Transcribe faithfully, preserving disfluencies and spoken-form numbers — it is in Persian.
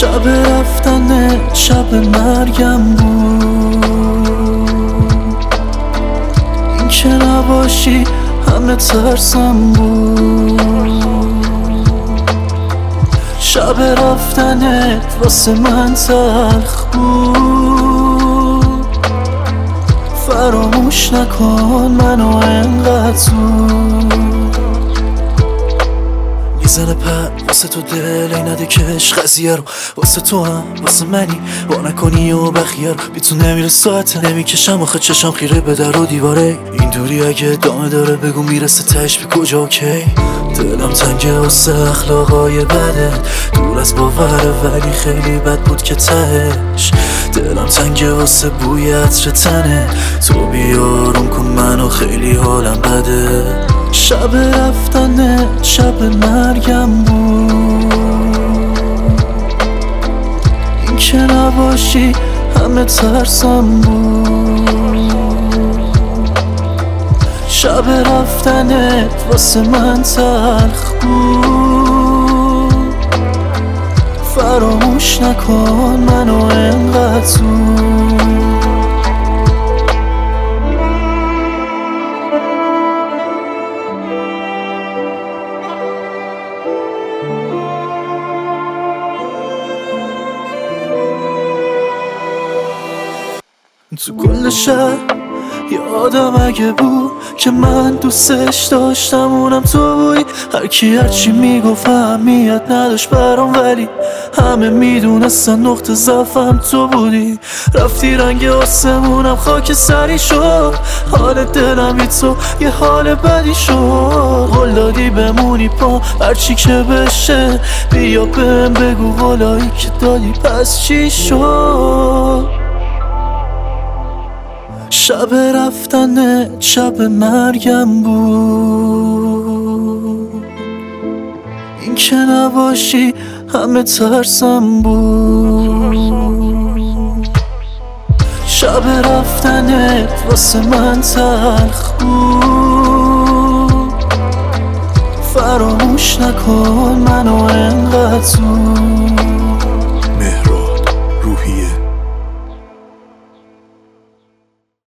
شب رفتن شب مرگم بود، این که نباشی همه ترسم بود. شب رفتنت واسه من تلخ بود، فراموش نکن منو انقدر زود. میزنه پر واسه تو دل ای نده کش قضیه رو، واسه تو هم واسه منی با نکنی و بخیه رو. بی تو نمیره ساعته نمیکشم آخه چشم خیره به در و دیواره. این دوری اگه ادامه داره بگو میرسه تش به کجا اوکی. دلم تنگه واسه اخلاقای بدت، دور از باوره ولی خیلی بد بود که تهش. دلم تنگه واسه بوی عطر تنه، تو بیارون کن منو خیلی حالم بده. شب رفتن شب مرگم بود، این که نباشی همه ترسم بود. شب رفتنت واسه من تلخ بود، فراموش نکن منو انقدر زود. تو کل شهر یه آدم اگه بود که من دوستش داشتم اونم تو بودی. هر کی هرچی میگفت اهمیت نداشت برام، ولی همه میدونستن نقطه ضعفم تو بودی. رفتی رنگ آسمونم خاک سری شد، حال دلم بی تو یه حال بدی شد. قول دادی بمونی پا هرچی که بشه، بیا بهم بگو قولایی که دادی پس چی شد. شب رفتن شب مرگم بود، این که نباشی همه ترسم بود. شب رفتنت واسه من تلخ بود، فراموش نکن منو انقدر زود.